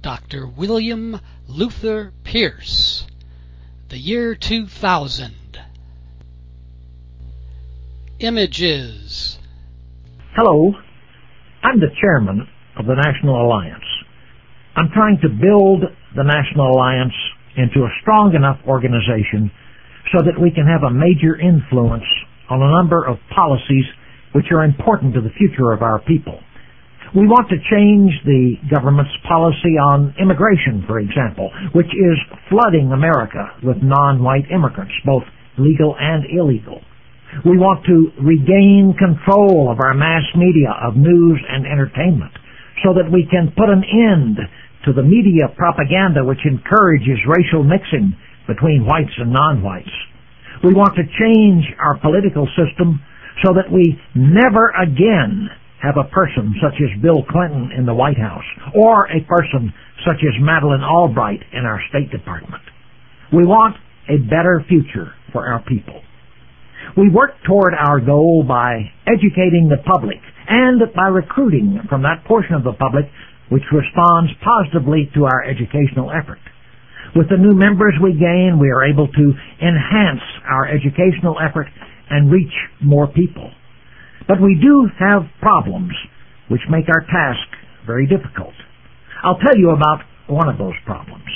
Dr. William Luther Pierce. The year 2000. Images. Hello, I'm the chairman of the National Alliance. I'm trying to build the National Alliance into a strong enough organization so that we can have a major influence on a number of policies which are important to the future of our people. We want to change the government's policy on immigration, for example, which is flooding America with non-white immigrants, both legal and illegal. We want to regain control of our mass media of news and entertainment so that we can put an end to the media propaganda which encourages racial mixing between whites and non-whites. We want to change our political system so that we never again have a person such as Bill Clinton in the White House or a person such as Madeleine Albright in our State Department. We want a better future for our people. We work toward our goal by educating the public and by recruiting from that portion of the public which responds positively to our educational effort. With the new members we gain, we are able to enhance our educational effort and reach more people. But we do have problems which make our task very difficult. I'll tell you about one of those problems.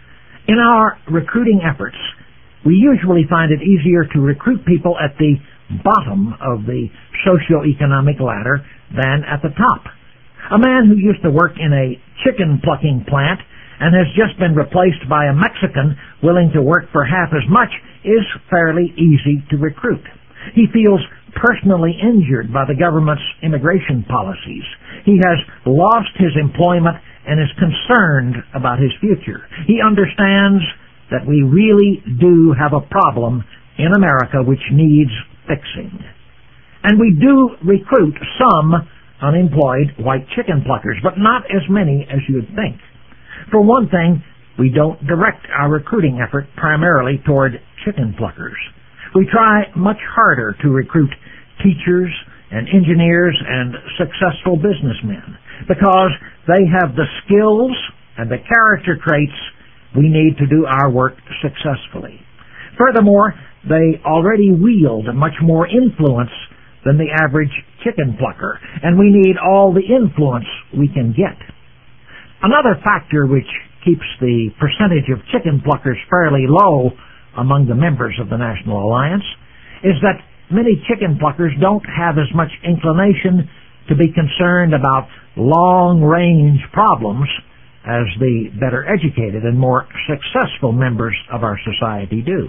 In our recruiting efforts, we usually find it easier to recruit people at the bottom of the socioeconomic ladder than at the top. A man who used to work in a chicken plucking plant and has just been replaced by a Mexican willing to work for half as much is fairly easy to recruit. He feels personally injured by the government's immigration policies. He has lost his employment and is concerned about his future. He understands that we really do have a problem in America which needs fixing. And we do recruit some unemployed white chicken pluckers, but not as many as you'd think. For one thing, we don't direct our recruiting effort primarily toward chicken pluckers. We try much harder to recruit teachers and engineers and successful businessmen because they have the skills and the character traits we need to do our work successfully. Furthermore, they already wield much more influence than the average chicken plucker, and we need all the influence we can get. Another factor which keeps the percentage of chicken pluckers fairly low among the members of the National Alliance is that many chicken pluckers don't have as much inclination to be concerned about long-range problems as the better educated and more successful members of our society do.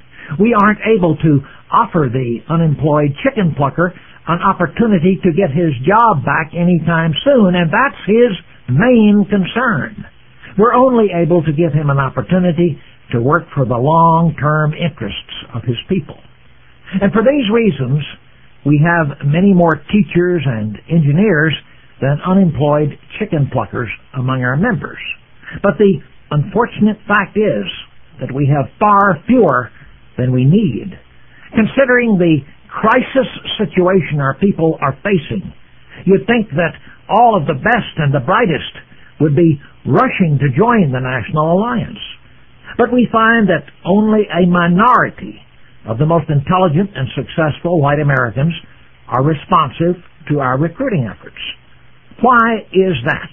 We aren't able to offer the unemployed chicken plucker an opportunity to get his job back anytime soon, and that's his main concern. We're only able to give him an opportunity to work for the long-term interests of his people. And for these reasons, we have many more teachers and engineers than unemployed chicken pluckers among our members. But the unfortunate fact is that we have far fewer than we need. Considering the crisis situation our people are facing, you'd think that all of the best and the brightest would be rushing to join the National Alliance. But we find that only a minority of the most intelligent and successful white Americans are responsive to our recruiting efforts. Why is that?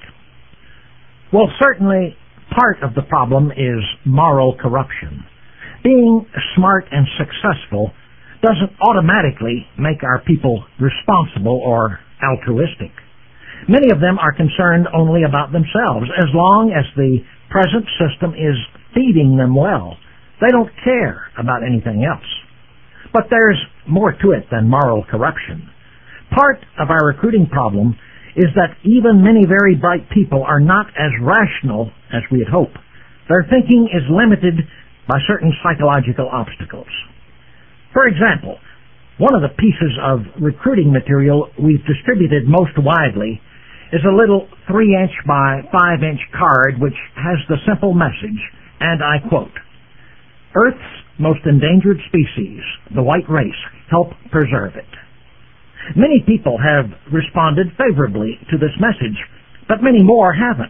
Well, certainly part of the problem is moral corruption. Being smart and successful doesn't automatically make our people responsible or altruistic. Many of them are concerned only about themselves. As long as the present system is feeding them well, they don't care about anything else. But there's more to it than moral corruption. Part of our recruiting problem is that even many very bright people are not as rational as we'd hope. Their thinking is limited by certain psychological obstacles. For example, one of the pieces of recruiting material we've distributed most widely is a little 3-inch by 5-inch card which has the simple message, and I quote, "Earth's most endangered species, the white race, help preserve it." Many people have responded favorably to this message, but many more haven't.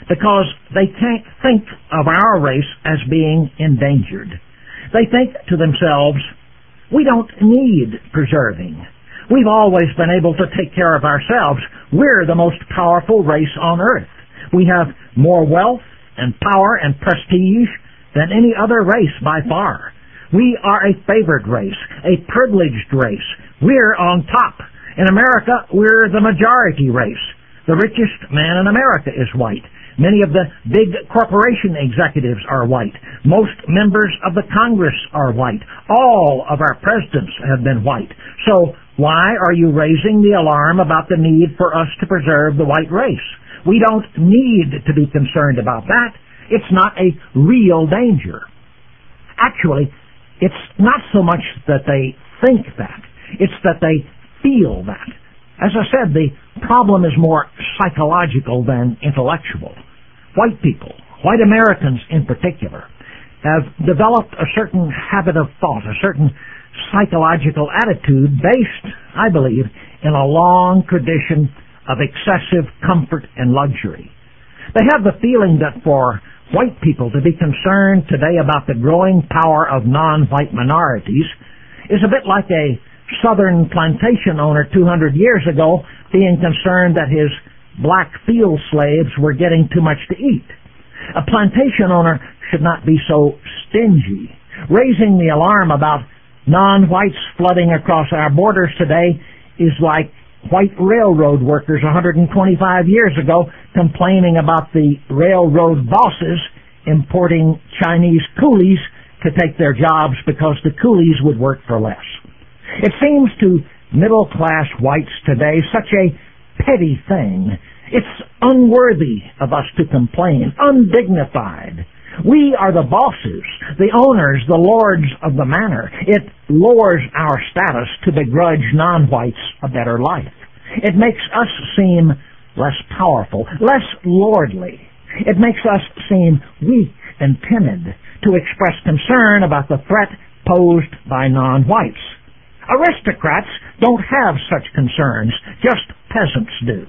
because they can't think of our race as being endangered. They think to themselves, we don't need preserving. We've always been able to take care of ourselves. We're the most powerful race on earth. We have more wealth and power and prestige than any other race by far. We are a favored race, a privileged race. We're on top. In America, we're the majority race. The richest man in America is white. Many of the big corporation executives are white. Most members of the Congress are white. All of our presidents have been white. So why are you raising the alarm about the need for us to preserve the white race? We don't need to be concerned about that. It's not a real danger. Actually, it's not so much that they think that. It's that they feel that. As I said, the problem is more psychological than intellectual. White people, white Americans in particular, have developed a certain habit of thought, a certain psychological attitude based, I believe, in a long tradition of excessive comfort and luxury. They have the feeling that for white people to be concerned today about the growing power of non-white minorities is a bit like a southern plantation owner 200 years ago being concerned that his black field slaves were getting too much to eat. A plantation owner should not be so stingy. Raising the alarm about non-whites flooding across our borders today is like white railroad workers 125 years ago complaining about the railroad bosses importing Chinese coolies to take their jobs because the coolies would work for less. It seems to middle-class whites today such a petty thing. It's unworthy of us to complain, undignified. We are the bosses, the owners, the lords of the manor. It lowers our status to begrudge non-whites a better life. It makes us seem less powerful, less lordly. It makes us seem weak and timid to express concern about the threat posed by non-whites. Aristocrats don't have such concerns, just peasants do.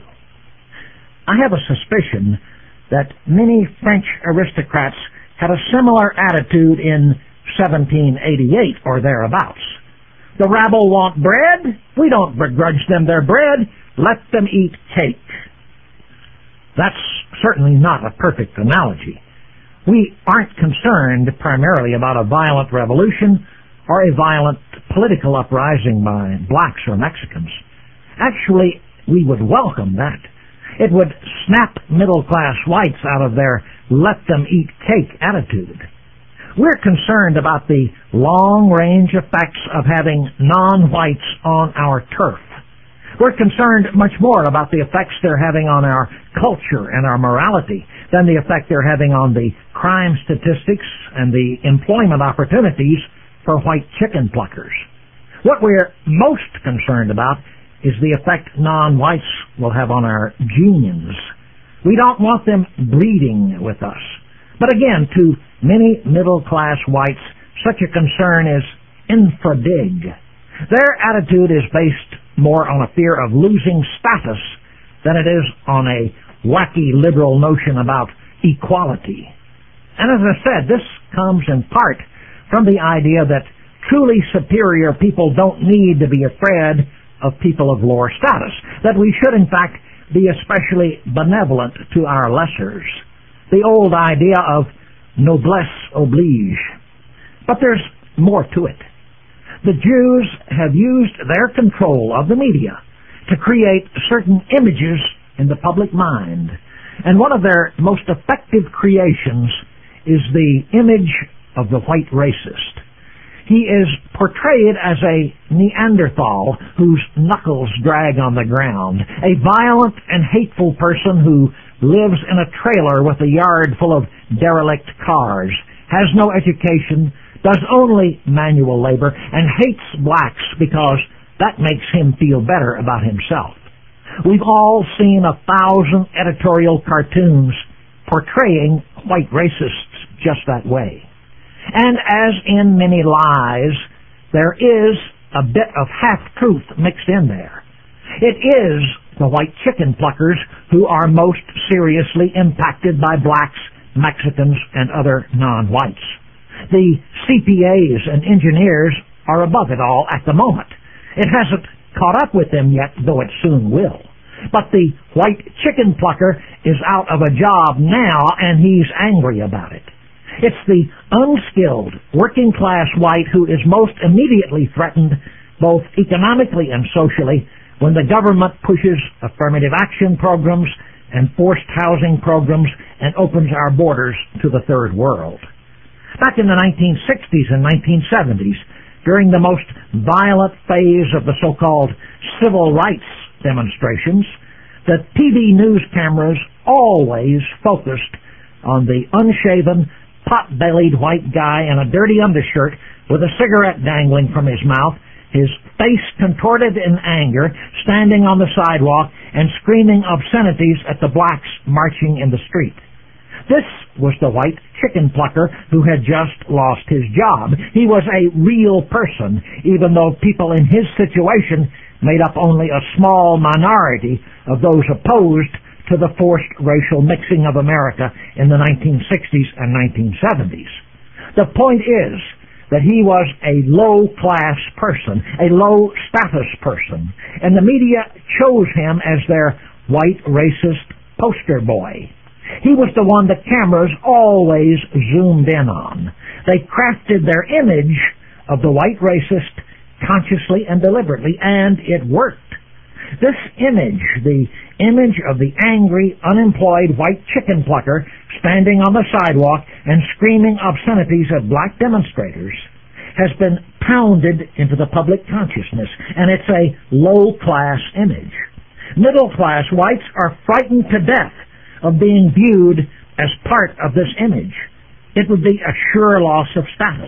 I have a suspicion that many French aristocrats had a similar attitude in 1788 or thereabouts. The rabble want bread? We don't begrudge them their bread. Let them eat cake. That's certainly not a perfect analogy. We aren't concerned primarily about a violent revolution or a violent political uprising by blacks or Mexicans. Actually, we would welcome that. It would snap middle-class whites out of their let-them-eat-cake attitude. We're concerned about the long-range effects of having non-whites on our turf. We're concerned much more about the effects they're having on our culture and our morality than the effect they're having on the crime statistics and the employment opportunities for white chicken pluckers. What we're most concerned about is the effect non-whites will have on our genes. We don't want them breeding with us. But again, to many middle-class whites, such a concern is infra-dig. Their attitude is based more on a fear of losing status than it is on a wacky liberal notion about equality. And as I said, this comes in part from the idea that truly superior people don't need to be afraid of people of lower status, that we should in fact be especially benevolent to our lessers. The old idea of noblesse oblige. But there's more to it. The Jews have used their control of the media to create certain images in the public mind. And one of their most effective creations is the image of the white racist. He is portrayed as a Neanderthal whose knuckles drag on the ground, a violent and hateful person who lives in a trailer with a yard full of derelict cars, has no education, does only manual labor, and hates blacks because that makes him feel better about himself. We've all seen 1,000 editorial cartoons portraying white racists just that way. And as in many lies, there is a bit of half-truth mixed in there. It is the white chicken pluckers who are most seriously impacted by blacks, Mexicans, and other non-whites. The CPAs and engineers are above it all at the moment. It hasn't caught up with them yet, though it soon will. But the white chicken plucker is out of a job now, and he's angry about it. It's the unskilled, working-class white who is most immediately threatened, both economically and socially, when the government pushes affirmative action programs and forced housing programs and opens our borders to the third world. Back in the 1960s and 1970s, during the most violent phase of the so-called civil rights demonstrations, the TV news cameras always focused on the unshaven, pot-bellied white guy in a dirty undershirt with a cigarette dangling from his mouth, his face contorted in anger, standing on the sidewalk and screaming obscenities at the blacks marching in the street. This was the white chicken plucker who had just lost his job. He was a real person, even though people in his situation made up only a small minority of those opposed to the forced racial mixing of America in the 1960s and 1970s. The point is that he was a low-class person, a low-status person, and the media chose him as their white racist poster boy. He was the one the cameras always zoomed in on. They crafted their image of the white racist consciously and deliberately, and it worked. This image, the image of the angry, unemployed white chicken plucker standing on the sidewalk and screaming obscenities at black demonstrators, has been pounded into the public consciousness, and it's a low-class image. Middle-class whites are frightened to death of being viewed as part of this image. It would be a sure loss of status.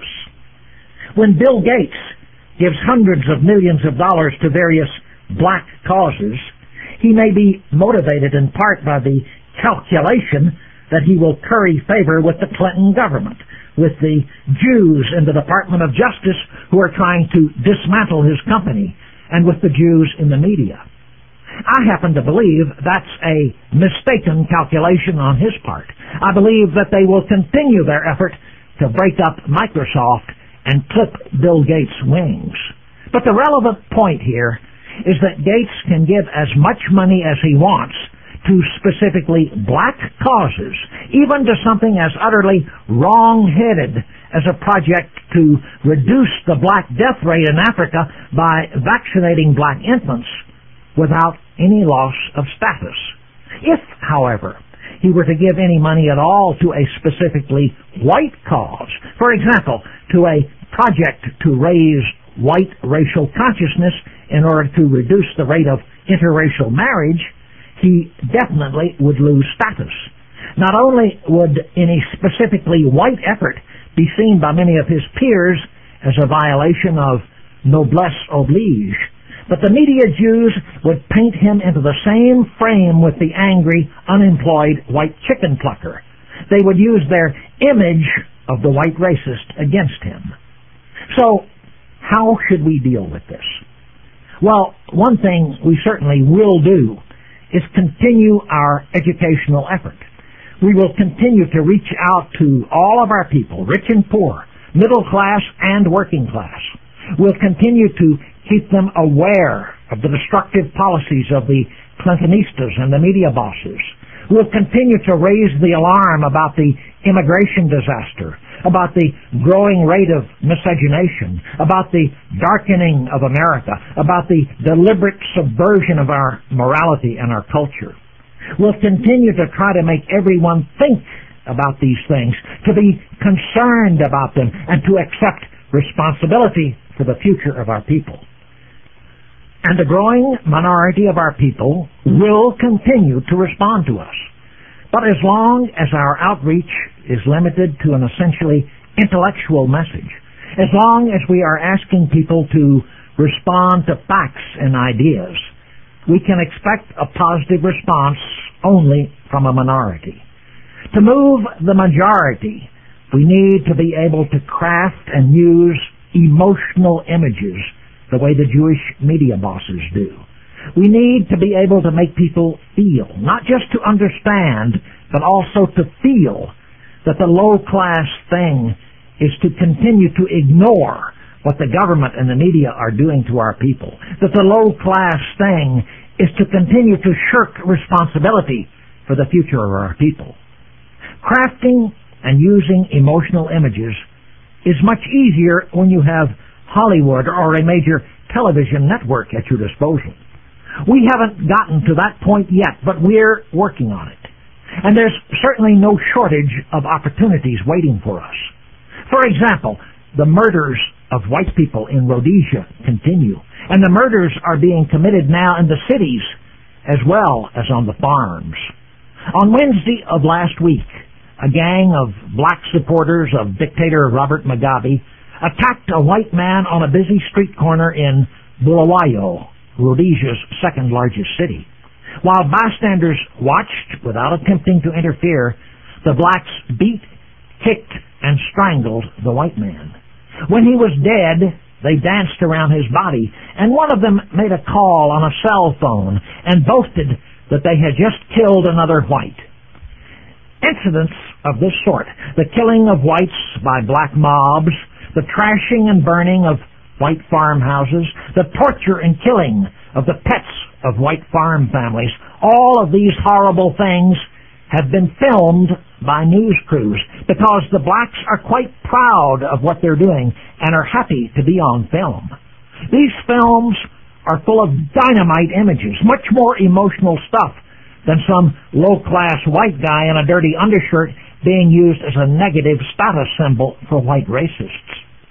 When Bill Gates gives hundreds of millions of dollars to various black causes, he may be motivated in part by the calculation that he will curry favor with the Clinton government, with the Jews in the Department of Justice who are trying to dismantle his company, and with the Jews in the media. I happen to believe that's a mistaken calculation on his part. I believe that they will continue their effort to break up Microsoft and clip Bill Gates' wings. But the relevant point here is that Gates can give as much money as he wants to specifically black causes, even to something as utterly wrong-headed as a project to reduce the black death rate in Africa by vaccinating black infants, without any loss of status. If, however, he were to give any money at all to a specifically white cause, for example, to a project to raise white racial consciousness in order to reduce the rate of interracial marriage, he definitely would lose status. Not only would any specifically white effort be seen by many of his peers as a violation of noblesse oblige, but the media Jews would paint him into the same frame with the angry, unemployed white chicken plucker. They would use their image of the white racist against him. So, how should we deal with this? Well, one thing we certainly will do is continue our educational effort. We will continue to reach out to all of our people, rich and poor, middle class and working class. We'll continue to keep them aware of the destructive policies of the Clintonistas and the media bosses. We'll continue to raise the alarm about the immigration disaster, about the growing rate of miscegenation, about the darkening of America, about the deliberate subversion of our morality and our culture. We'll continue to try to make everyone think about these things, to be concerned about them, and to accept responsibility for the future of our people. And the growing minority of our people will continue to respond to us. But as long as our outreach is limited to an essentially intellectual message, as long as we are asking people to respond to facts and ideas, we can expect a positive response only from a minority. To move the majority, we need to be able to craft and use emotional images the way the Jewish media bosses do. We need to be able to make people feel, not just to understand, but also to feel that the low-class thing is to continue to ignore what the government and the media are doing to our people. That the low-class thing is to continue to shirk responsibility for the future of our people. Crafting and using emotional images is much easier when you have Hollywood or a major television network at your disposal. We haven't gotten to that point yet, but we're working on it. And there's certainly no shortage of opportunities waiting for us. For example, the murders of white people in Rhodesia continue, and the murders are being committed now in the cities as well as on the farms. On Wednesday of last week, a gang of black supporters of dictator Robert Mugabe attacked a white man on a busy street corner in Bulawayo, Rhodesia's second largest city. While bystanders watched without attempting to interfere, the blacks beat, kicked, and strangled the white man. When he was dead, they danced around his body, and one of them made a call on a cell phone and boasted that they had just killed another white. Incidents of this sort, the killing of whites by black mobs, the trashing and burning of white farmhouses, the torture and killing of the pets of white farm families, all of these horrible things have been filmed by news crews because the blacks are quite proud of what they're doing and are happy to be on film. These films are full of dynamite images, much more emotional stuff than some low-class white guy in a dirty undershirt being used as a negative status symbol for white racists.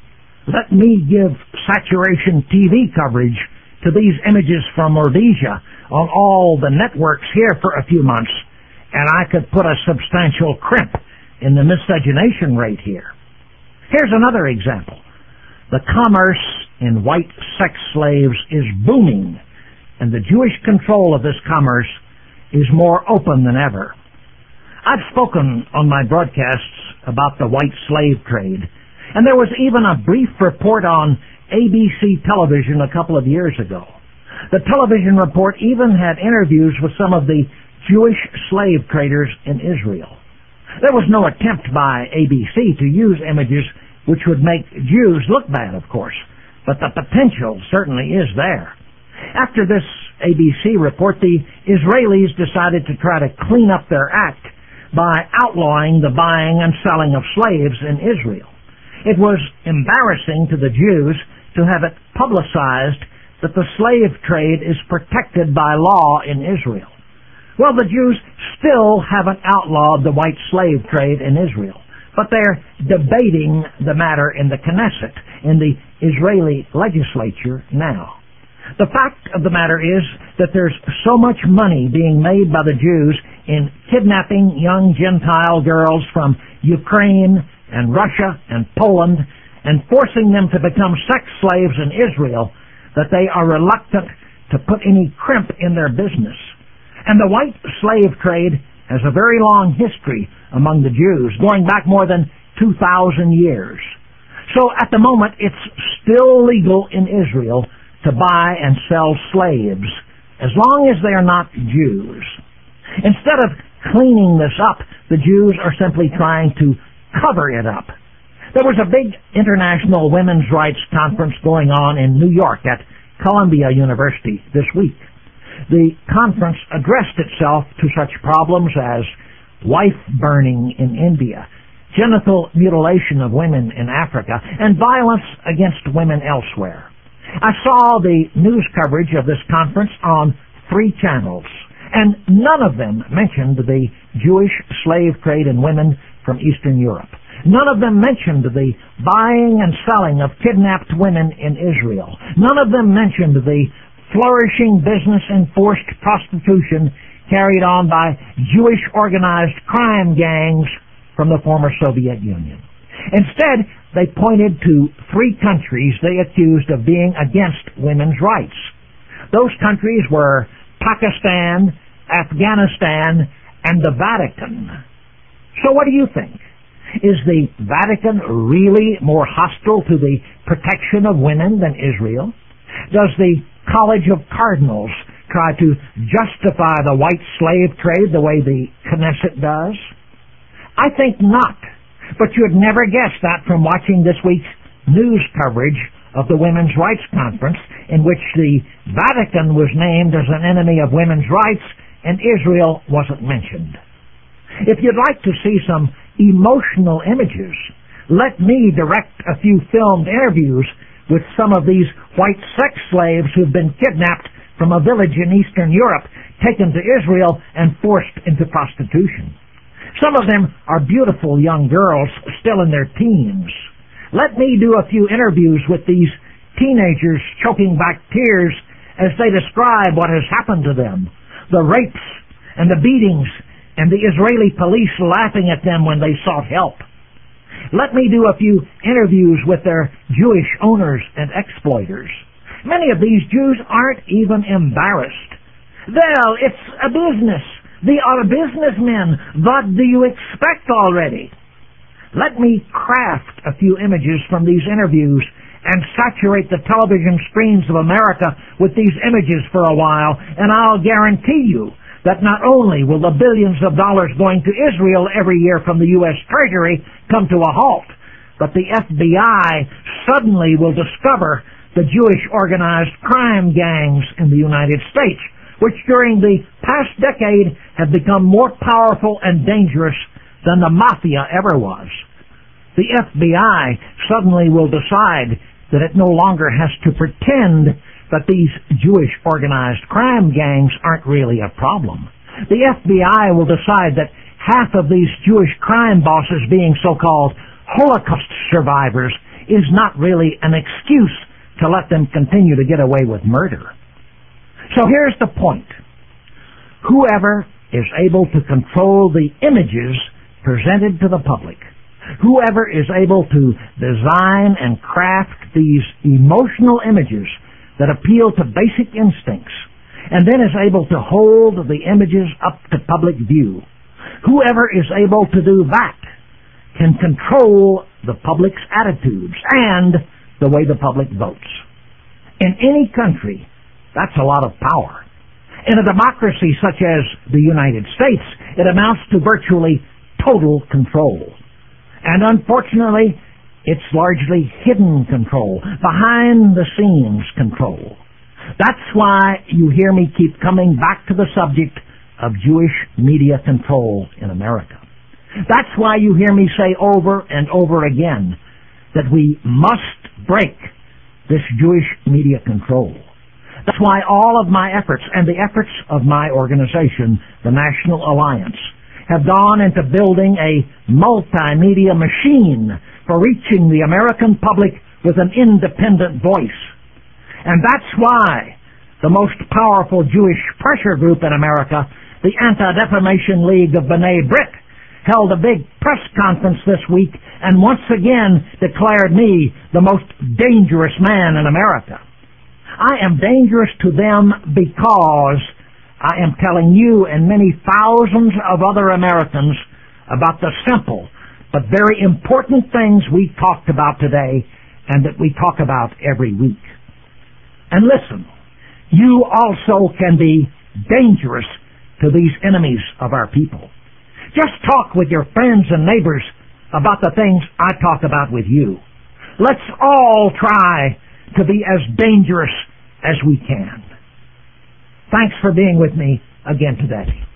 Let me give saturation TV coverage to these images from Rhodesia on all the networks here for a few months, and I could put a substantial crimp in the miscegenation rate here. Here's another example. The commerce in white sex slaves is booming, and the Jewish control of this commerce is more open than ever. I've spoken on my broadcasts about the white slave trade, and there was even a brief report on ABC television a couple of years ago. The television report even had interviews with some of the Jewish slave traders in Israel. There was no attempt by ABC to use images which would make Jews look bad, of course, but the potential certainly is there. After this ABC report, the Israelis decided to try to clean up their act by outlawing the buying and selling of slaves in Israel. It was embarrassing to the Jews to have it publicized that the slave trade is protected by law in Israel. Well, the Jews still haven't outlawed the white slave trade in Israel, but they're debating the matter in the Knesset, in the Israeli legislature now. The fact of the matter is that there's so much money being made by the Jews in kidnapping young Gentile girls from Ukraine and Russia and Poland and forcing them to become sex slaves in Israel that they are reluctant to put any crimp in their business. And the white slave trade has a very long history among the Jews, going back more than 2,000 years. So at the moment, it's still legal in Israel to buy and sell slaves, as long as they are not Jews. Instead of cleaning this up, the Jews are simply trying to cover it up. There was a big international women's rights conference going on in New York at Columbia University this week. The conference addressed itself to such problems as wife burning in India, genital mutilation of women in Africa, and violence against women elsewhere. I saw the news coverage of this conference on 3 channels, and none of them mentioned the Jewish slave trade in women from Eastern Europe. None of them mentioned the buying and selling of kidnapped women in Israel. None of them mentioned the flourishing business in forced prostitution carried on by Jewish organized crime gangs from the former Soviet Union. Instead, they pointed to 3 countries they accused of being against women's rights. Those countries were Pakistan, Afghanistan, and the Vatican. So what do you think? Is the Vatican really more hostile to the protection of women than Israel? Does the College of Cardinals try to justify the white slave trade the way the Knesset does? I think not. But you'd never guess that from watching this week's news coverage of the Women's Rights Conference, in which the Vatican was named as an enemy of women's rights and Israel wasn't mentioned. If you'd like to see some emotional images, let me direct a few filmed interviews with some of these white sex slaves who've been kidnapped from a village in Eastern Europe, taken to Israel, and forced into prostitution. Some of them are beautiful young girls still in their teens. Let me do a few interviews with these teenagers choking back tears as they describe what has happened to them, the rapes and the beatings and the Israeli police laughing at them when they sought help. Let me do a few interviews with their Jewish owners and exploiters. Many of these Jews aren't even embarrassed. Well, it's a business. They are businessmen. What do you expect already? Let me craft a few images from these interviews and saturate the television screens of America with these images for a while, and I'll guarantee you that not only will the billions of dollars going to Israel every year from the U.S. Treasury come to a halt, but the FBI suddenly will discover the Jewish organized crime gangs in the United States, which during the past decade have become more powerful and dangerous than the mafia ever was. The FBI suddenly will decide that it no longer has to pretend that these Jewish organized crime gangs aren't really a problem. The FBI will decide that half of these Jewish crime bosses being so-called Holocaust survivors is not really an excuse to let them continue to get away with murder. So here's the point. Whoever is able to control the images presented to the public, whoever is able to design and craft these emotional images that appeal to basic instincts, and then is able to hold the images up to public view, whoever is able to do that can control the public's attitudes and the way the public votes. In any country, that's a lot of power. In a democracy such as the United States, it amounts to virtually total control. And unfortunately, it's largely hidden control, behind-the-scenes control. That's why you hear me keep coming back to the subject of Jewish media control in America. That's why you hear me say over and over again that we must break this Jewish media control. That's why all of my efforts and the efforts of my organization, the National Alliance, have gone into building a multimedia machine for reaching the American public with an independent voice. And that's why the most powerful Jewish pressure group in America, the Anti-Defamation League of B'nai B'rith, held a big press conference this week and once again declared me the most dangerous man in America. I am dangerous to them because I am telling you and many thousands of other Americans about the simple but very important things we talked about today and that we talk about every week. And listen, you also can be dangerous to these enemies of our people. Just talk with your friends and neighbors about the things I talk about with you. Let's all try to be as dangerous as we can. Thanks for being with me again today.